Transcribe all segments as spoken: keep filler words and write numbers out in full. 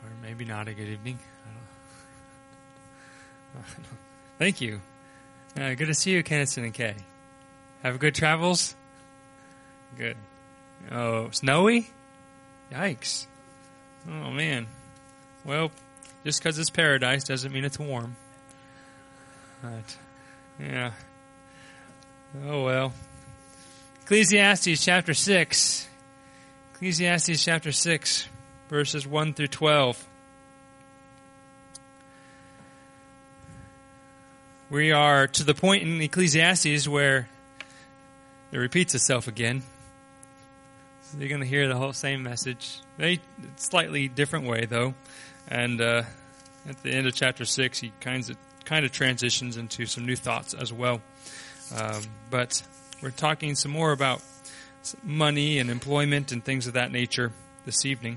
Or maybe not a good evening. I don't, I don't. Thank you. Uh, good to see you, Kennison and Kay. Have good travels? Good. Oh, snowy? Yikes. Oh, man. Well, just because it's paradise doesn't mean it's warm. But, yeah. Oh, well. Ecclesiastes chapter six. Ecclesiastes chapter six, verses one through twelve. We are to the point in Ecclesiastes where it repeats itself again. So you're going to hear the whole same message. They slightly different way, though. And uh, at the end of chapter six, he kind of kind of transitions into some new thoughts as well. Um, but we're talking some more about money and employment and things of that nature this evening.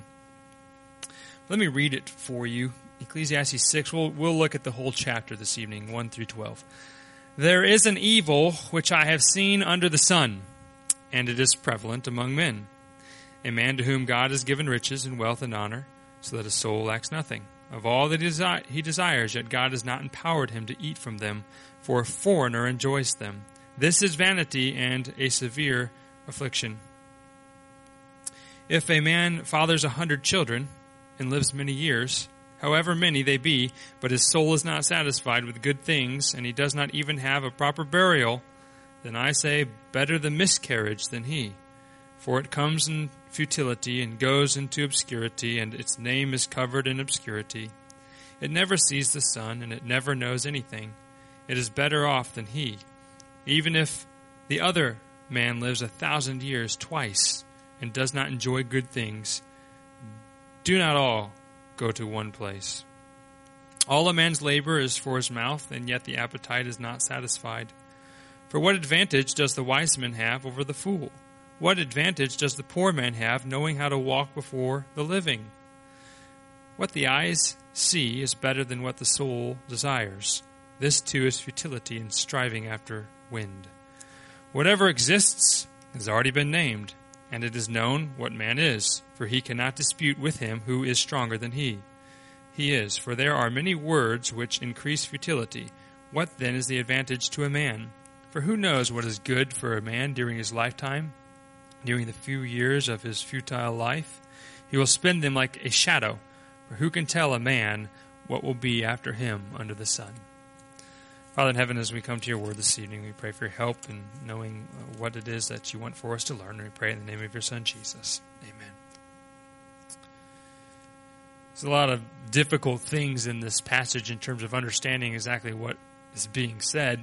Let me read it for you. Ecclesiastes six, we'll, we'll look at the whole chapter this evening, one through twelve. There is an evil which I have seen under the sun, and it is prevalent among men. A man to whom God has given riches and wealth and honor, so that his soul lacks nothing. Of all that he, desi- he desires, yet God has not empowered him to eat from them, for a foreigner enjoys them. This is vanity and a severe affliction. If a man fathers a hundred children and lives many years, however many they be, but his soul is not satisfied with good things, and he does not even have a proper burial, then I say, better the miscarriage than he. For it comes in futility and goes into obscurity, and its name is covered in obscurity. It never sees the sun, and it never knows anything. It is better off than he. Even if the other man lives a thousand years twice and does not enjoy good things, do not all go to one place. All a man's labor is for his mouth, and yet the appetite is not satisfied. For what advantage does the wise man have over the fool? What advantage does the poor man have, knowing how to walk before the living? What the eyes see is better than what the soul desires. This too is futility and striving after wind. Whatever exists has already been named, and it is known what man is, for he cannot dispute with him who is stronger than he. He is, for there are many words which increase futility. What then is the advantage to a man? For who knows what is good for a man during his lifetime, during the few years of his futile life? He will spend them like a shadow, for who can tell a man what will be after him under the sun? Father in heaven, as we come to your word this evening, we pray for your help in knowing what it is that you want for us to learn. And we pray in the name of your Son, Jesus. Amen. There's a lot of difficult things in this passage in terms of understanding exactly what is being said.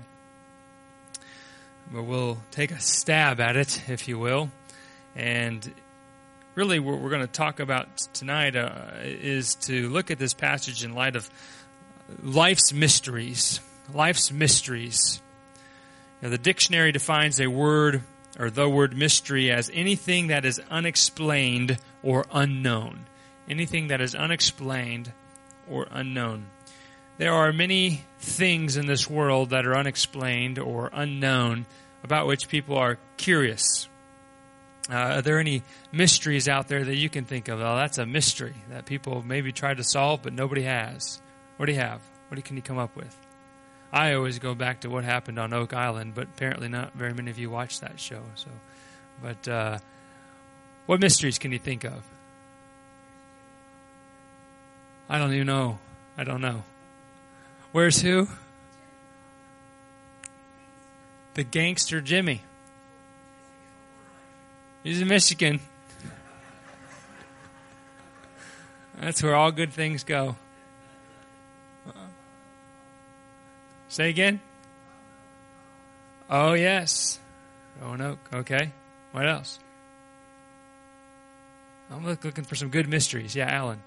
But we'll take a stab at it, if you will. And really what we're going to talk about tonight uh, is to look at this passage in light of life's mysteries. Life's mysteries. Now, the dictionary defines a word or the word mystery as anything that is unexplained or unknown. Anything that is unexplained or unknown. There are many things in this world that are unexplained or unknown about which people are curious. Uh, are there any mysteries out there that you can think of? Oh, that's a mystery that people maybe tried to solve, but nobody has. What do you have? What can you come up with? I always go back to what happened on Oak Island, but apparently not very many of you watch that show. So, but uh, what mysteries can you think of? I don't even know. I don't know. Where's who? The gangster Jimmy. He's in Michigan. That's where all good things go. Say again? Oh, yes. Roanoke. Okay. What else? I'm looking for some good mysteries. Yeah, Alan.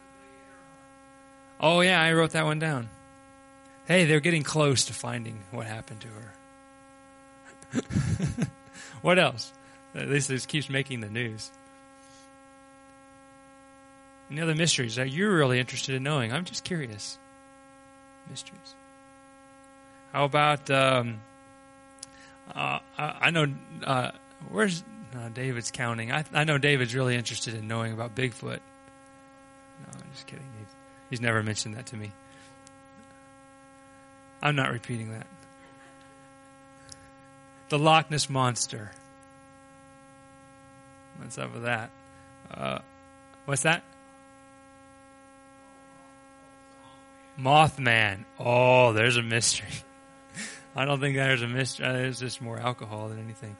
Oh, yeah, I wrote that one down. Hey, they're getting close to finding what happened to her. What else? At least this keeps making the news. Any other mysteries that you're really interested in knowing? I'm just curious. Mysteries. How about, um, uh, I, I know, uh, where's uh, David's counting? I, I know David's really interested in knowing about Bigfoot. No, I'm just kidding. He's, he's never mentioned that to me. I'm not repeating that. The Loch Ness Monster. What's up with that? Uh, what's that? Mothman. Oh, there's a mystery. I don't think there's a mystery. There's just more alcohol than anything.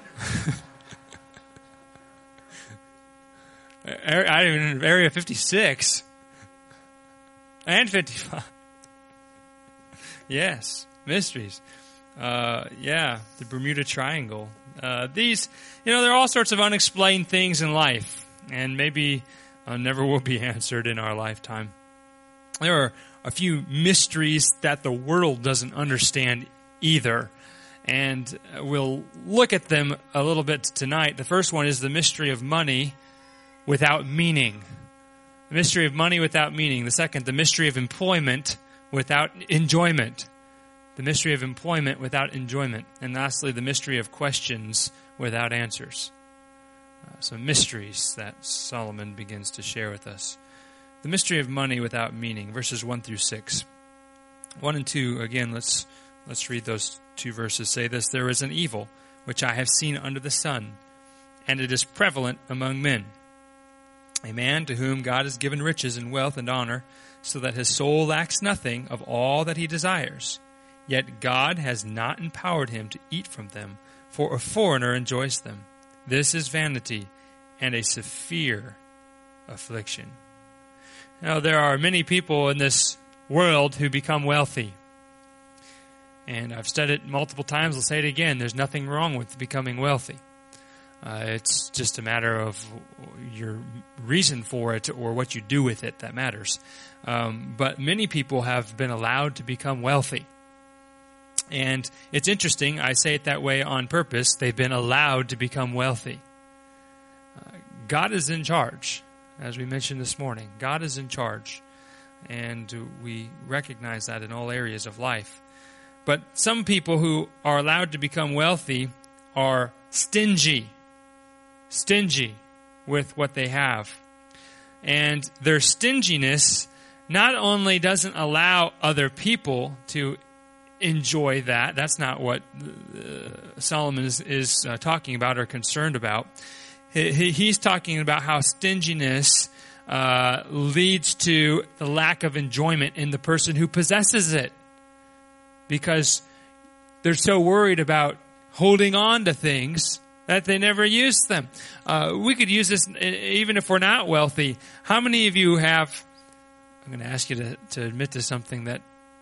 I even Area fifty-six and fifty-five. Yes, mysteries. Uh, yeah, the Bermuda Triangle. Uh, these, you know, there are all sorts of unexplained things in life, and maybe uh, never will be answered in our lifetime. There are a few mysteries that the world doesn't understand either, and we'll look at them a little bit tonight. The first one is the mystery of money without meaning. The mystery of money without meaning. The second, the mystery of employment without enjoyment. The mystery of employment without enjoyment. And lastly, the mystery of questions without answers. Uh, some mysteries that Solomon begins to share with us. The mystery of money without meaning, verses one through six. One and two, again, let's let's read those two verses. Say this: there is an evil which I have seen under the sun, and it is prevalent among men. A man to whom God has given riches and wealth and honor, so that his soul lacks nothing of all that he desires. Yet God has not empowered him to eat from them, for a foreigner enjoys them. This is vanity and a severe affliction. Now, there are many people in this world who become wealthy. And I've said it multiple times, I'll say it again, there's nothing wrong with becoming wealthy. Uh, it's just a matter of your reason for it or what you do with it that matters. Um, but many people have been allowed to become wealthy. And it's interesting, I say it that way on purpose, they've been allowed to become wealthy. Uh, God is in charge. As we mentioned this morning, God is in charge, and we recognize that in all areas of life. But some people who are allowed to become wealthy are stingy, stingy with what they have. And their stinginess not only doesn't allow other people to enjoy that, that's not what uh, Solomon is, is uh, talking about or concerned about. He's talking about how stinginess uh, leads to the lack of enjoyment in the person who possesses it, because they're so worried about holding on to things that they never use them. Uh, we could use this even if we're not wealthy. How many of you have, I'm going to ask you to, to admit to something that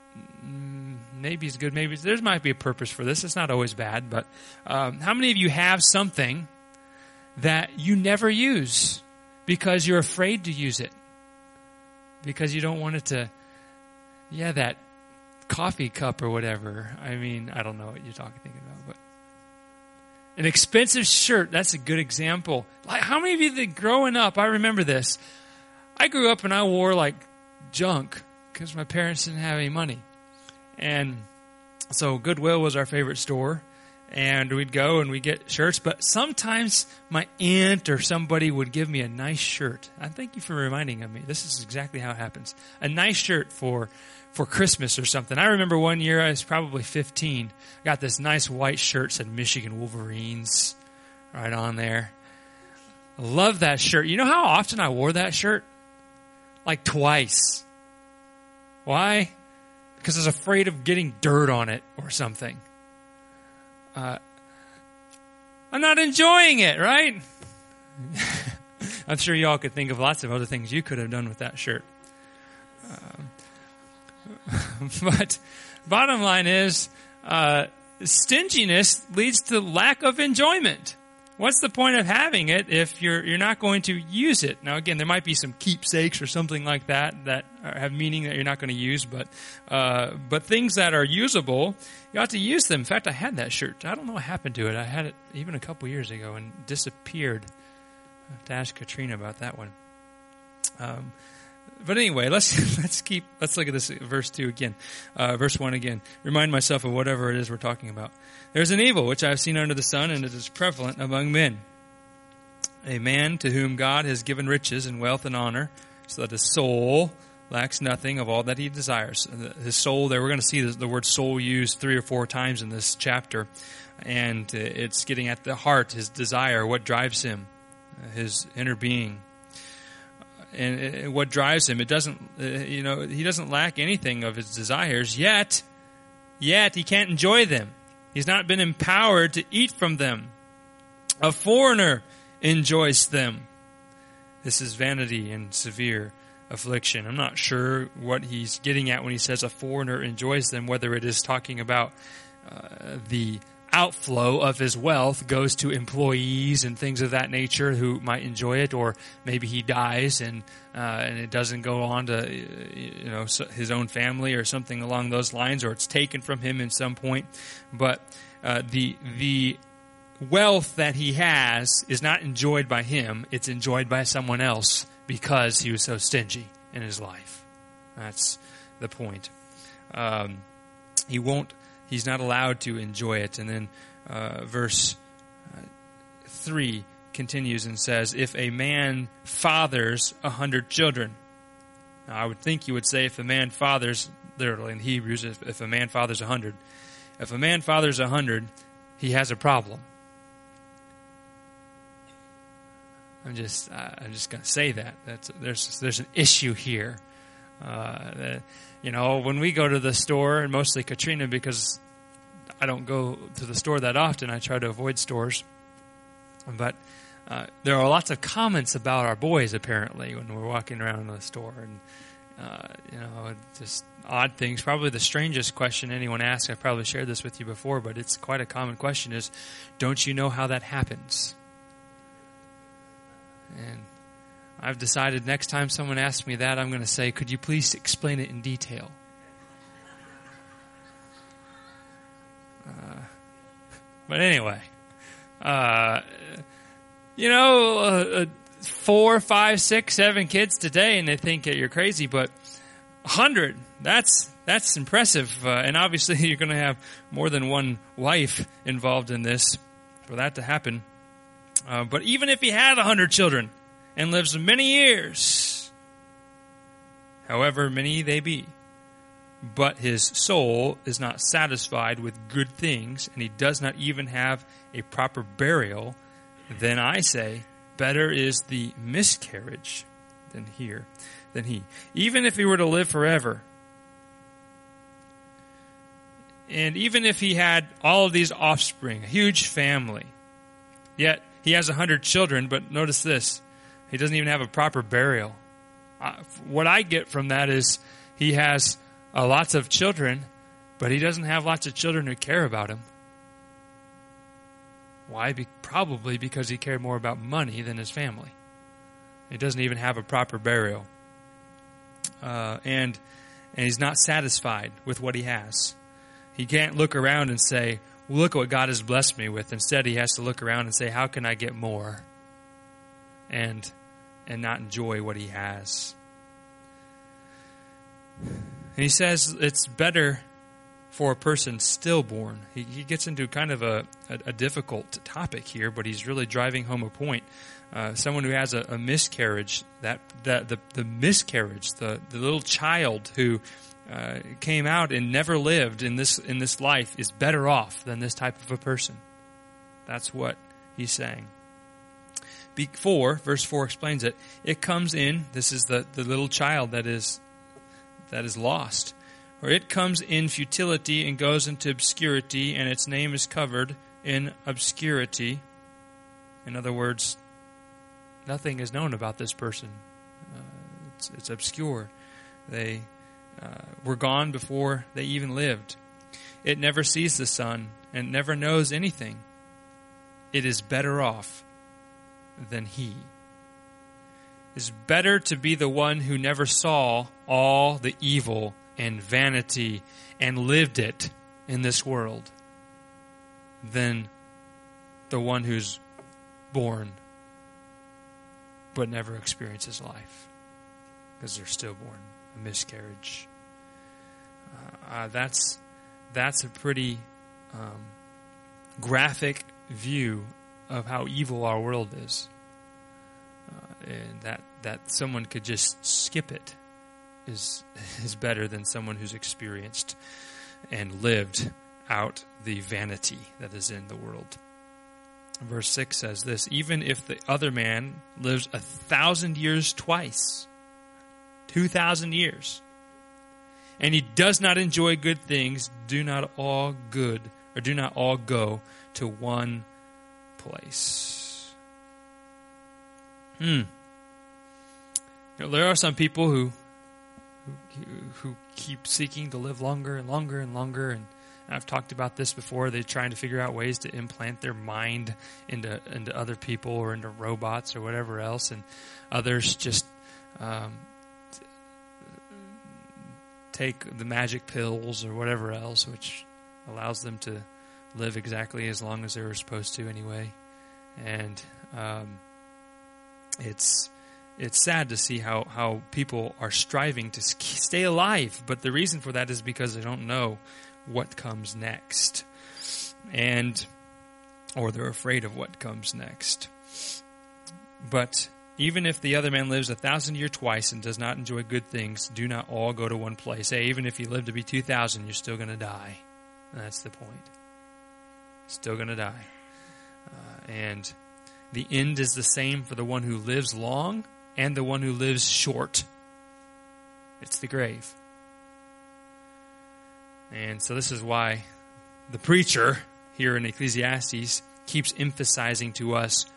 maybe is good, maybe there might be a purpose for this. It's not always bad, but um, how many of you have something that you never use because you're afraid to use it? Because you don't want it to, yeah, that coffee cup or whatever. I mean, I don't know what you're talking thinking about, but an expensive shirt, that's a good example. Like, how many of you that growing up, I remember this, I grew up and I wore like junk because my parents didn't have any money. And so Goodwill was our favorite store. And we'd go and we'd get shirts. But sometimes my aunt or somebody would give me a nice shirt. I thank you for reminding me. This is exactly how it happens. A nice shirt for for Christmas or something. I remember one year, I was probably fifteen. I got this nice white shirt, said Michigan Wolverines right on there. I love that shirt. You know how often I wore that shirt? Like twice. Why? Because I was afraid of getting dirt on it or something. Uh, I'm not enjoying it, right? I'm sure y'all could think of lots of other things you could have done with that shirt. Um, but bottom line is, uh, stinginess leads to lack of enjoyment. What's the point of having it if you're you're not going to use it? Now, again, there might be some keepsakes or something like that that have meaning that you're not going to use, but uh, but things that are usable, you ought to use them. In fact, I had that shirt. I don't know what happened to it. I had it even a couple years ago and disappeared. I have to ask Katrina about that one. Um, but anyway, let's let's keep let's look at this verse two again, uh, verse one again. Remind myself of whatever it is we're talking about. There's an evil which I have seen under the sun, and it is prevalent among men. A man to whom God has given riches and wealth and honor, so that his soul lacks nothing of all that he desires. His soul, there we're going to see the word soul used three or four times in this chapter, and it's getting at the heart, his desire, what drives him, his inner being. And what drives him, it doesn't, you know, he doesn't lack anything of his desires, yet, yet he can't enjoy them. He's not been empowered to eat from them. A foreigner enjoys them. This is vanity and severe affliction. I'm not sure what he's getting at when he says a foreigner enjoys them, whether it is talking about uh, the outflow of his wealth goes to employees and things of that nature who might enjoy it, or maybe he dies and uh, and it doesn't go on to you know his own family or something along those lines, or it's taken from him in some point. But uh, the the wealth that he has is not enjoyed by him; it's enjoyed by someone else because he was so stingy in his life. That's the point. Um, he won't. He's not allowed to enjoy it. And then uh, verse uh, three continues and says, if a man fathers a hundred children. Now, I would think you would say if a man fathers, literally in Hebrews, if, if a man fathers a hundred. If a man fathers a hundred, he has a problem. I'm just, uh, I'm just going to say that. That's, there's, there's an issue here. Uh, that, you know, when we go to the store, and mostly Katrina, because I don't go to the store that often, I try to avoid stores. But uh, there are lots of comments about our boys, apparently, when we're walking around the store. And, uh, you know, just odd things. Probably the strangest question anyone asks, I've probably shared this with you before, but it's quite a common question, is, don't you know how that happens? And I've decided next time someone asks me that, I'm going to say, could you please explain it in detail? Uh, but anyway, uh, you know, uh, four, five, six, seven kids today, and they think that you're crazy, but a hundred, that's, that's impressive. Uh, and obviously you're going to have more than one wife involved in this for that to happen. Uh, but even if he had a hundred children, and lives many years, however many they be, but his soul is not satisfied with good things, and he does not even have a proper burial, then I say, better is the miscarriage than here, than he. Even if he were to live forever, and even if he had all of these offspring, a huge family, yet he has a hundred children, but notice this, he doesn't even have a proper burial. Uh, what I get from that is he has uh, lots of children, but he doesn't have lots of children who care about him. Why? Be- probably because he cared more about money than his family. He doesn't even have a proper burial. Uh, and, and he's not satisfied with what he has. He can't look around and say, well, look at what God has blessed me with. Instead, he has to look around and say, how can I get more? And and not enjoy what he has. And he says it's better for a person stillborn. He, he gets into kind of a, a, a difficult topic here, but he's really driving home a point. Uh, someone who has a, a miscarriage, that, that the, the miscarriage, the, the little child who uh, came out and never lived in this in this life is better off than this type of a person. That's what he's saying. Before, verse four explains it, it comes in, this is the, the little child that is that is lost. Or it comes in futility and goes into obscurity, and its name is covered in obscurity. In other words, nothing is known about this person. Uh, it's, it's obscure. They uh, were gone before they even lived. It never sees the sun and never knows anything. It is better off than he. It's better to be the one who never saw all the evil and vanity and lived it in this world than the one who's born but never experiences life because they're stillborn, a miscarriage. Uh, uh, that's that's a pretty um, graphic view of how evil our world is. Uh, and that, that someone could just skip it is is better than someone who's experienced and lived out the vanity that is in the world. Verse six says this, even if the other man lives a thousand years twice, two thousand years, and he does not enjoy good things, do not all good, or do not all go to one place. Hmm. You know, there are some people who, who who keep seeking to live longer and longer and longer, and I've talked about this before. They're trying to figure out ways to implant their mind into into other people or into robots or whatever else, and others just um, take the magic pills or whatever else, which allows them to live exactly as long as they were supposed to anyway. And um, it's it's sad to see how, how people are striving to stay alive, but the reason for that is because they don't know what comes next, and or they're afraid of what comes next. But even if the other man lives a thousand years twice and does not enjoy good things, do not all go to one place. Hey, even if you live to be two thousand, you're still going to die. That's the point. Still going to die. Uh, and the end is the same for the one who lives long and the one who lives short. It's the grave. And so this is why the preacher here in Ecclesiastes keeps emphasizing to us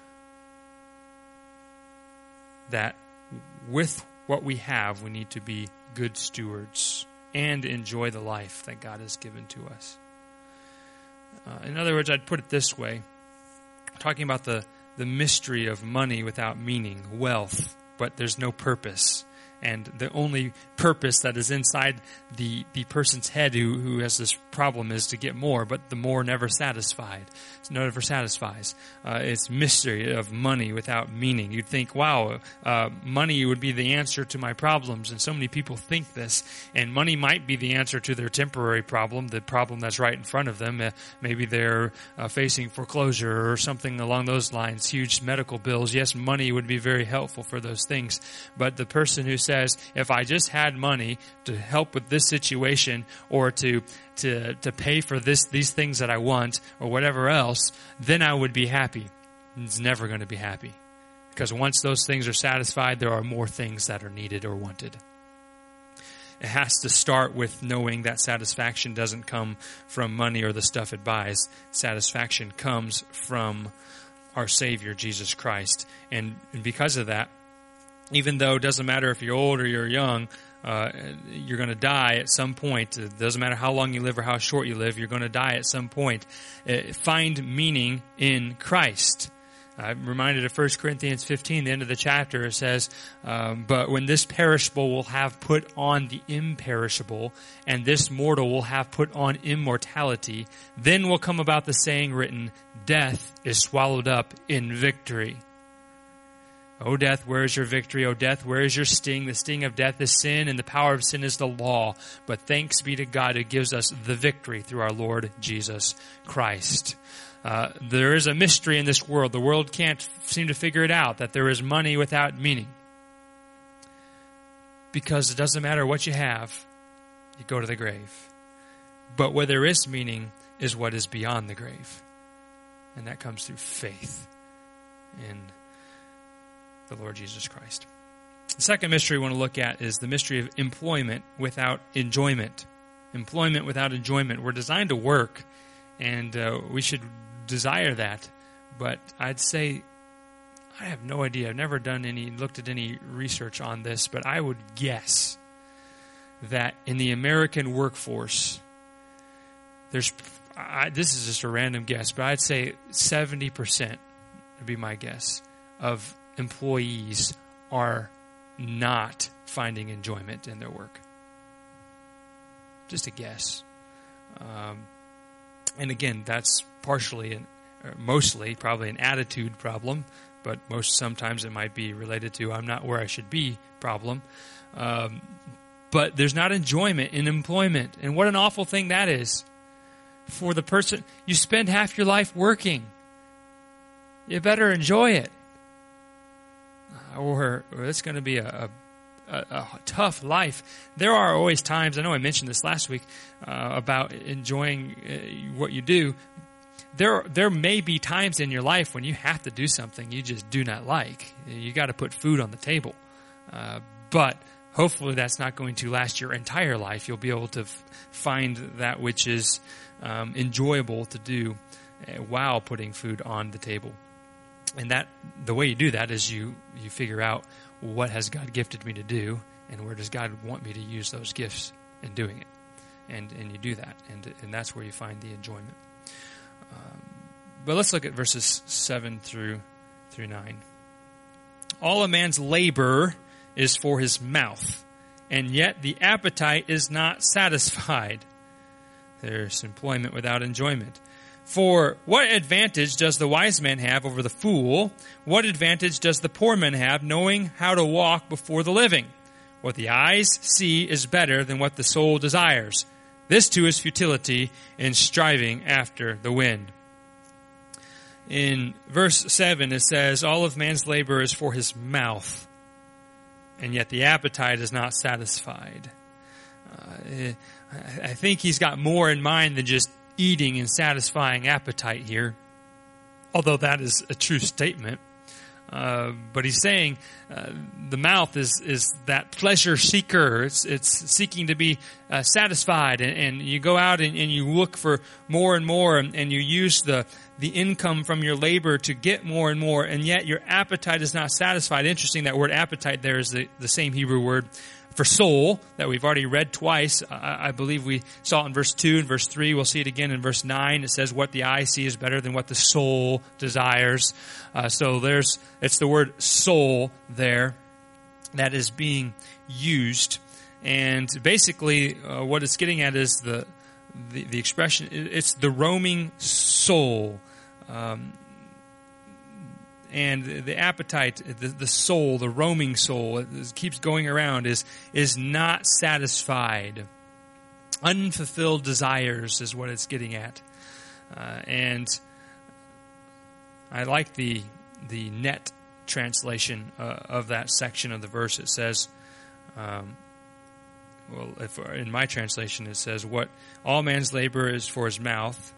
that with what we have, we need to be good stewards and enjoy the life that God has given to us. Uh, in other words, I'd put it this way. Talking about the, the mystery of money without meaning, wealth, but there's no purpose. And the only purpose that is inside the, the person's head who, who has this problem is to get more, but the more never satisfied. It never satisfies. Uh, it's mystery of money without meaning. You'd think, wow, uh, money would be the answer to my problems. And so many people think this. And money might be the answer to their temporary problem, the problem that's right in front of them. Uh, maybe they're uh, facing foreclosure or something along those lines, huge medical bills. Yes, money would be very helpful for those things. But the person who says, if I just had money to help with this situation or to to to pay for this these things that I want or whatever else, then I would be happy. It's never going to be happy. Because once those things are satisfied, there are more things that are needed or wanted. It has to start with knowing that satisfaction doesn't come from money or the stuff it buys. Satisfaction comes from our Savior, Jesus Christ. And, and because of that, even though it doesn't matter if you're old or you're young, uh, you're going to die at some point. It doesn't matter how long you live or how short you live, you're going to die at some point. Uh, find meaning in Christ. I'm reminded of First Corinthians fifteen, the end of the chapter. It says, um, but when this perishable will have put on the imperishable, and this mortal will have put on immortality, then will come about the saying written, death is swallowed up in victory. O death, where is your victory? O death, where is your sting? The sting of death is sin, and the power of sin is the law. But thanks be to God who gives us the victory through our Lord Jesus Christ. Uh, there is a mystery in this world. The world can't seem to figure it out, that there is money without meaning. Because it doesn't matter what you have, you go to the grave. But where there is meaning is what is beyond the grave. And that comes through faith in the Lord Jesus Christ. The second mystery we want to look at is the mystery of employment without enjoyment. Employment without enjoyment. We're designed to work, and uh, we should desire that. But I'd say, I have no idea. I've never done any, looked at any research on this, but I would guess that in the American workforce, there's, I, this is just a random guess, but I'd say seventy percent would be my guess of employees are not finding enjoyment in their work. Just a guess. Um, and again, that's partially, and mostly, probably an attitude problem, but most sometimes it might be related to I'm not where I should be problem. Um, but there's not enjoyment in employment. And what an awful thing that is for the person. You spend half your life working. You better enjoy it. or, or it's going to be a, a, a tough life. There are always times, I know I mentioned this last week, uh, about enjoying uh, what you do. There, there may be times in your life when you have to do something you just do not like. You got to put food on the table. Uh, but hopefully that's not going to last your entire life. You'll be able to f- find that which is um, enjoyable to do uh, while putting food on the table. And that the way you do that is you, you figure out what has God gifted me to do, and where does God want me to use those gifts in doing it. And and you do that, and and that's where you find the enjoyment. Um, but let's look at verses seven through through nine. All a man's labor is for his mouth, and yet the appetite is not satisfied. There's employment without enjoyment. For what advantage does the wise man have over the fool? What advantage does the poor man have, knowing how to walk before the living? What the eyes see is better than what the soul desires. This too is futility in striving after the wind. In verse seven it says, all of man's labor is for his mouth, and yet the appetite is not satisfied. Uh, I think he's got more in mind than just eating and satisfying appetite here, although that is a true statement. Uh, but he's saying uh, the mouth is is that pleasure seeker. It's it's seeking to be uh, satisfied, and, and you go out and, and you look for more and more, and, and you use the the income from your labor to get more and more, and yet your appetite is not satisfied. Interesting, that word appetite there is the, the same Hebrew word for soul that we've already read twice. I, I believe we saw it in verse two and verse three. We'll see it again in verse nine. It says what the eye sees is better than what the soul desires. Uh, so there's, it's the word soul there that is being used. And basically uh, what it's getting at is the, the, the expression, it's the roaming soul. Um, And the appetite, the, the soul, the roaming soul, it keeps going around, is is not satisfied. Unfulfilled desires is what it's getting at. Uh, and I like the the Net translation uh, of that section of the verse. It says, um, well, if in my translation it says, "What all man's labor is for his mouth,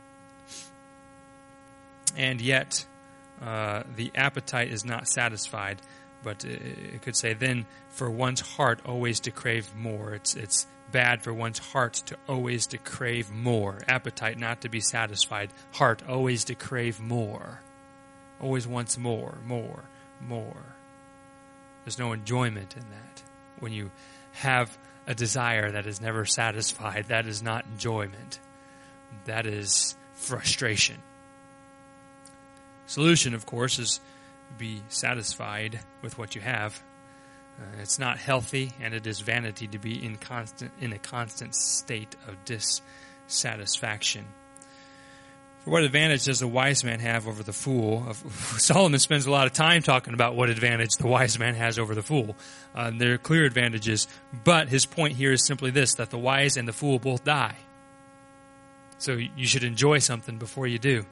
and yet." Uh, the appetite is not satisfied, but it, it could say, then for one's heart always to crave more. It's it's bad for one's heart to always to crave more. Appetite not to be satisfied. Heart always to crave more. Always wants more, more, more. There's no enjoyment in that. When you have a desire that is never satisfied, that is not enjoyment. That is frustration. Solution, of course, is be satisfied with what you have. Uh, it's not healthy, and it is vanity to be in constant in a constant state of dissatisfaction. For what advantage does the wise man have over the fool? Solomon spends a lot of time talking about what advantage the wise man has over the fool. Uh, there are clear advantages, but his point here is simply this, that the wise and the fool both die. So you should enjoy something before you do.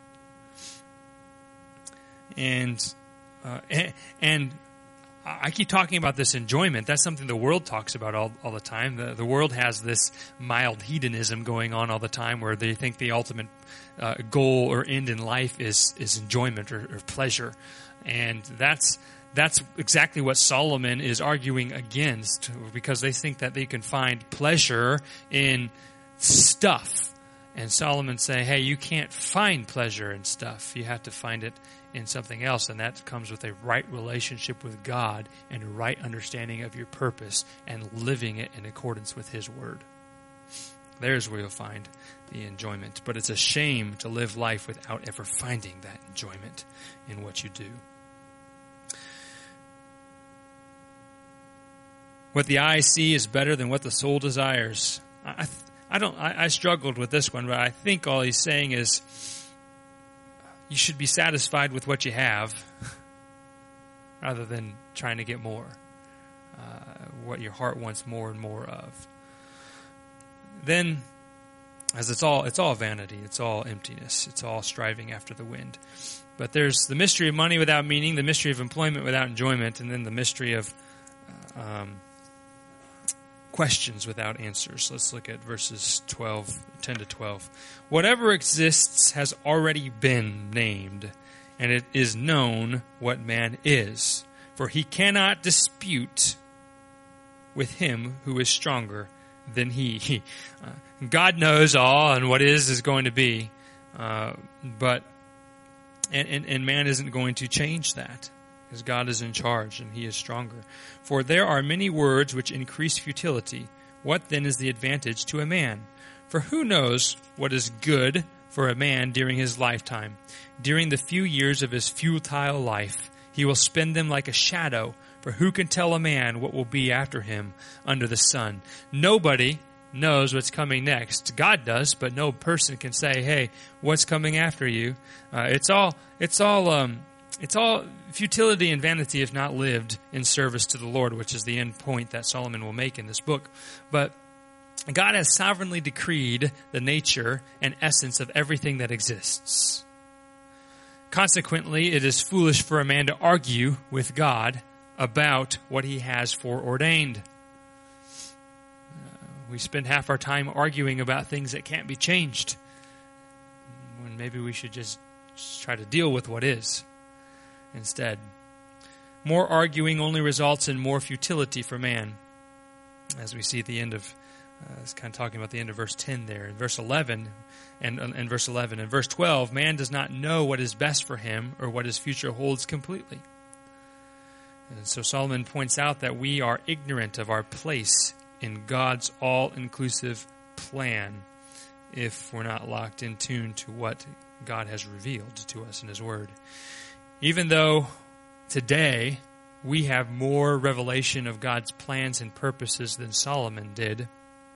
And, uh, and and I keep talking about this enjoyment. That's something the world talks about all, all the time. The, the world has this mild hedonism going on all the time, where they think the ultimate uh, goal or end in life is is enjoyment or, or pleasure, and that's that's exactly what Solomon is arguing against, because they think that they can find pleasure in stuff. And Solomon's saying, hey, you can't find pleasure in stuff. You have to find it in something else, and that comes with a right relationship with God and a right understanding of your purpose and living it in accordance with His Word. There's where you'll find the enjoyment. But it's a shame to live life without ever finding that enjoyment in what you do. What the eyes see is better than what the soul desires. I, I don't. I, I struggled with this one, but I think all he's saying is you should be satisfied with what you have rather than trying to get more. Uh, what your heart wants more and more of. Then As it's all it's all vanity, it's all emptiness, it's all striving after the wind. But there's the mystery of money without meaning, the mystery of employment without enjoyment, and then the mystery of um, questions without answers. Let's look at verses twelve, ten to twelve. Whatever exists has already been named, and it is known what man is, for he cannot dispute with him who is stronger than he. Uh, God knows all, and what is is going to be, uh, but and, and, and man isn't going to change that, because God is in charge and he is stronger. For there are many words which increase futility. What then is the advantage to a man? For who knows what is good for a man during his lifetime? During the few years of his futile life, he will spend them like a shadow. For who can tell a man what will be after him under the sun? Nobody knows what's coming next. God does, but no person can say, "Hey, what's coming after you?" Uh, it's all, it's all, um, it's all futility and vanity if not lived in service to the Lord, which is the end point that Solomon will make in this book. But God has sovereignly decreed the nature and essence of everything that exists. Consequently, it is foolish for a man to argue with God about what he has foreordained. Uh, we spend half our time arguing about things that can't be changed, when maybe we should just, just try to deal with what is instead. More arguing only results in more futility for man, as we see at the end of Uh, it's kind of talking about the end of verse ten there. In verse eleven, and in verse eleven, and verse twelve, man does not know what is best for him or what his future holds completely. And so Solomon points out that we are ignorant of our place in God's all-inclusive plan if we're not locked in tune to what God has revealed to us in His Word. Even though today we have more revelation of God's plans and purposes than Solomon did,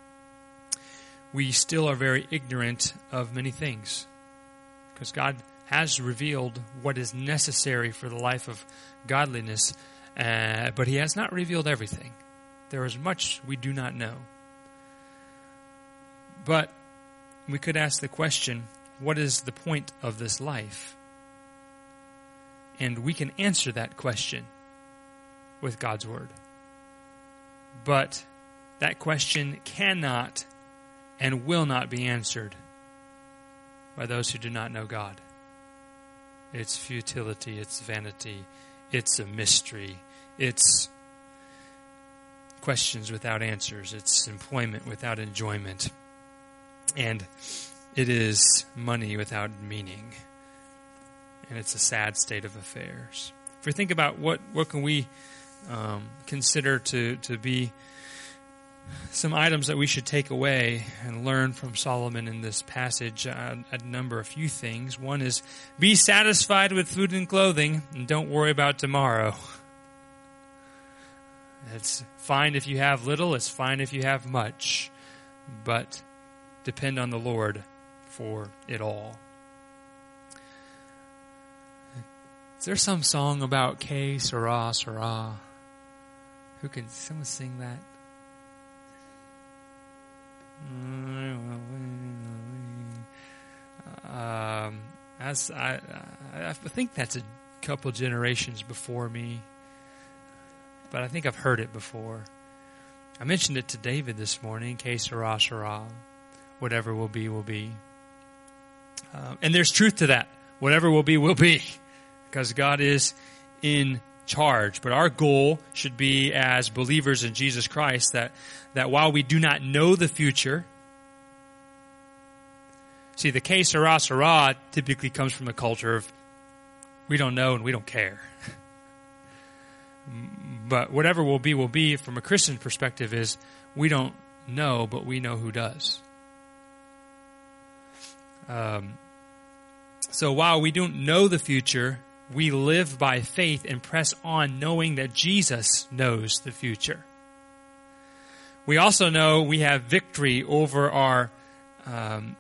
we still are very ignorant of many things, because God has revealed what is necessary for the life of godliness, uh, but He has not revealed everything. There is much we do not know. But we could ask the question, what is the point of this life? And we can answer that question with God's Word. But that question cannot and will not be answered by those who do not know God. It's futility, it's vanity, it's a mystery, it's questions without answers, it's employment without enjoyment, and it is money without meaning. And it's a sad state of affairs. If we think about what, what can we um, consider to, to be some items that we should take away and learn from Solomon in this passage, uh, a number, a few things. One is, be satisfied with food and clothing and don't worry about tomorrow. It's fine if you have little, it's fine if you have much, but depend on the Lord for it all. Is there some song about K, Sarah, Sarah? Who can, someone sing that? Um, as I, I think that's a couple generations before me, but I think I've heard it before. I mentioned it to David this morning. Que sera, sera. Whatever will be, will be. Um, and there's truth to that. Whatever will be, will be, because God is in charge. But our goal should be, as believers in Jesus Christ, that, that while we do not know the future, see, the que sera, sera typically comes from the culture of we don't know and we don't care. But whatever will be, will be, from a Christian perspective, is we don't know, but we know who does. Um, so while we don't know the future, we live by faith and press on knowing that Jesus knows the future. We also know we have victory over our, um,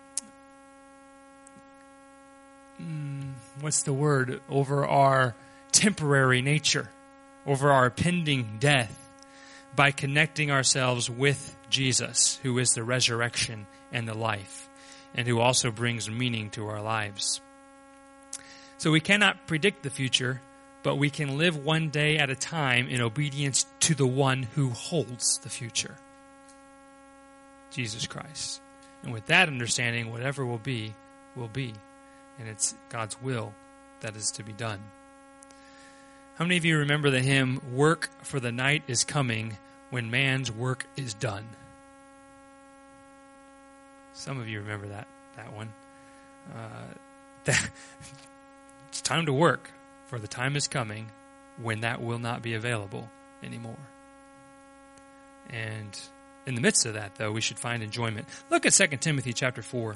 what's the word, over our temporary nature, over our pending death, by connecting ourselves with Jesus, who is the resurrection and the life. and who also brings meaning to our lives. So we cannot predict the future, but we can live one day at a time in obedience to the one who holds the future, Jesus Christ. And with that understanding, whatever will be, will be. And it's God's will that is to be done. How many of you remember the hymn, "Work for the night is coming when man's work is done"? Some of you remember that, that one. Uh, that, it's time to work, for the time is coming when that will not be available anymore. And in the midst of that, though, we should find enjoyment. Look at Second Timothy chapter four.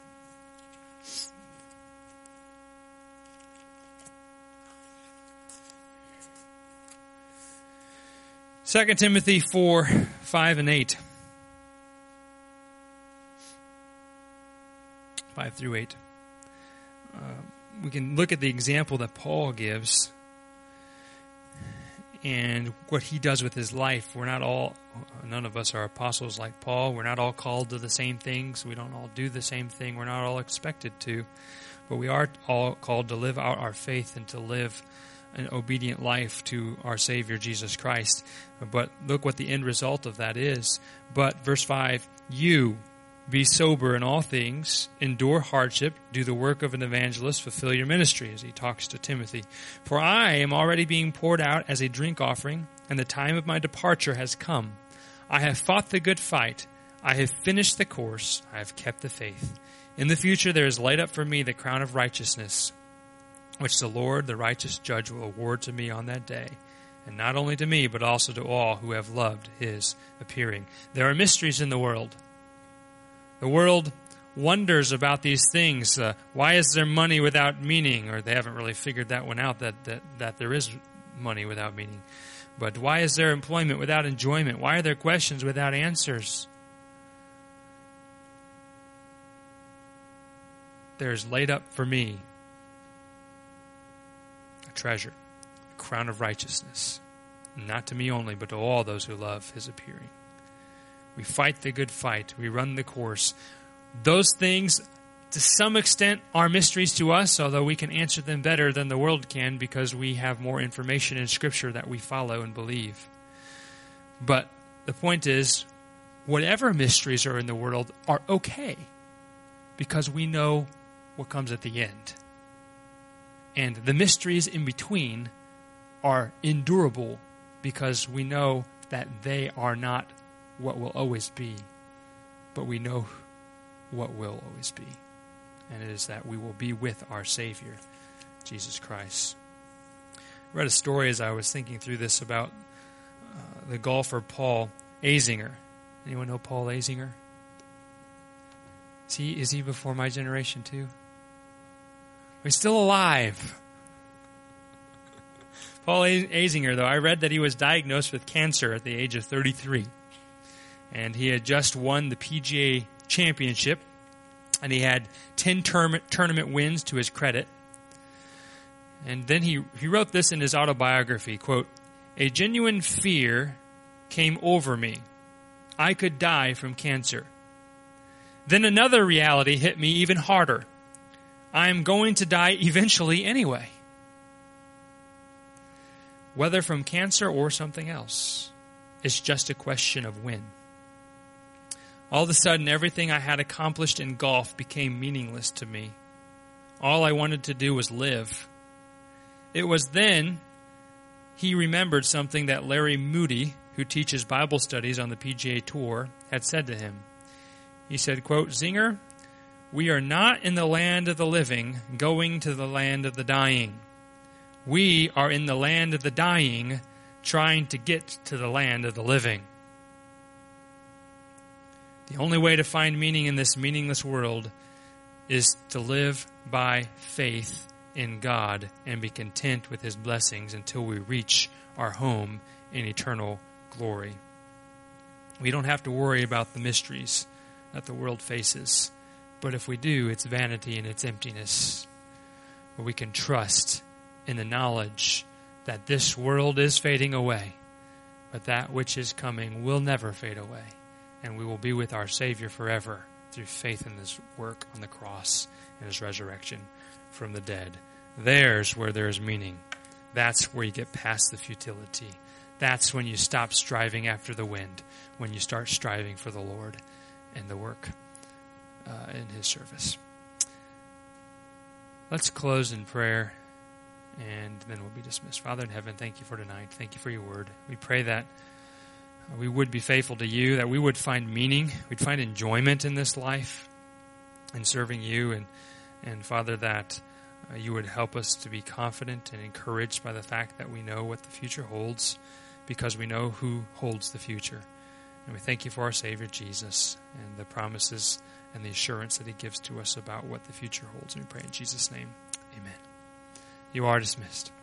Second Timothy four, five and eight. Five through eight. Uh, we can look at the example that Paul gives and what he does with his life. We're not all, none of us are apostles like Paul. We're not all called to the same things. We don't all do the same thing. We're not all expected to. But we are all called to live out our faith and to live an obedient life to our Savior, Jesus Christ. But look what the end result of that is. But, verse five, you be sober in all things, endure hardship, do the work of an evangelist, fulfill your ministry, as he talks to Timothy. For I am already being poured out as a drink offering, and the time of my departure has come. I have fought the good fight. I have finished the course. I have kept the faith. In the future there is laid up for me the crown of righteousness, which the Lord, the righteous judge, will award to me on that day. And not only to me, but also to all who have loved his appearing. There are mysteries in the world. The world wonders about these things. Uh, why is there money without meaning? Or they haven't really figured that one out, that, that, that there is money without meaning. But why is there employment without enjoyment? Why are there questions without answers? There's laid up for me a treasure, a crown of righteousness, not to me only, but to all those who love his appearing. We fight the good fight. We run the course. Those things, to some extent, are mysteries to us, although we can answer them better than the world can because we have more information in Scripture that we follow and believe. But the point is, whatever mysteries are in the world are okay because we know what comes at the end. And the mysteries in between are endurable because we know that they are not what will always be, but we know what will always be. And it is that we will be with our Savior, Jesus Christ. I read a story as I was thinking through this about uh, the golfer Paul Azinger. Anyone know Paul Azinger? Is he, is he before my generation too? He's still alive. Paul Azinger, though, I read that he was diagnosed with cancer at the age of thirty-three. And he had just won the P G A Championship, and he had ten term, tournament wins to his credit. And then he, he wrote this in his autobiography, quote, "A genuine fear came over me. I could die from cancer. Then another reality hit me even harder. I am going to die eventually anyway. Whether from cancer or something else, it's just a question of when. All of a sudden, everything I had accomplished in golf became meaningless to me. All I wanted to do was live. It was then he remembered something that Larry Moody, who teaches Bible studies on the P G A Tour, had said to him. He said, quote, "Zinger, we are not in the land of the living, going to the land of the dying. We are in the land of the dying, trying to get to the land of the living. The only way to find meaning in this meaningless world is to live by faith in God and be content with his blessings until we reach our home in eternal glory. We don't have to worry about the mysteries that the world faces, but if we do, it's vanity and it's emptiness. But we can trust in the knowledge that this world is fading away, but that which is coming will never fade away. And we will be with our Savior forever through faith in His work on the cross and His resurrection from the dead. There's where there is meaning. That's where you get past the futility. That's when you stop striving after the wind, when you start striving for the Lord and the work uh, in His service. Let's close in prayer, and then we'll be dismissed. Father in heaven, thank you for tonight. Thank you for your word. We pray that we would be faithful to you, that we would find meaning, we'd find enjoyment in this life in serving you, and, and Father, that uh, you would help us to be confident and encouraged by the fact that we know what the future holds, because we know who holds the future. And we thank you for our Savior, Jesus, and the promises and the assurance that He gives to us about what the future holds. And we pray in Jesus' name, amen. You are dismissed.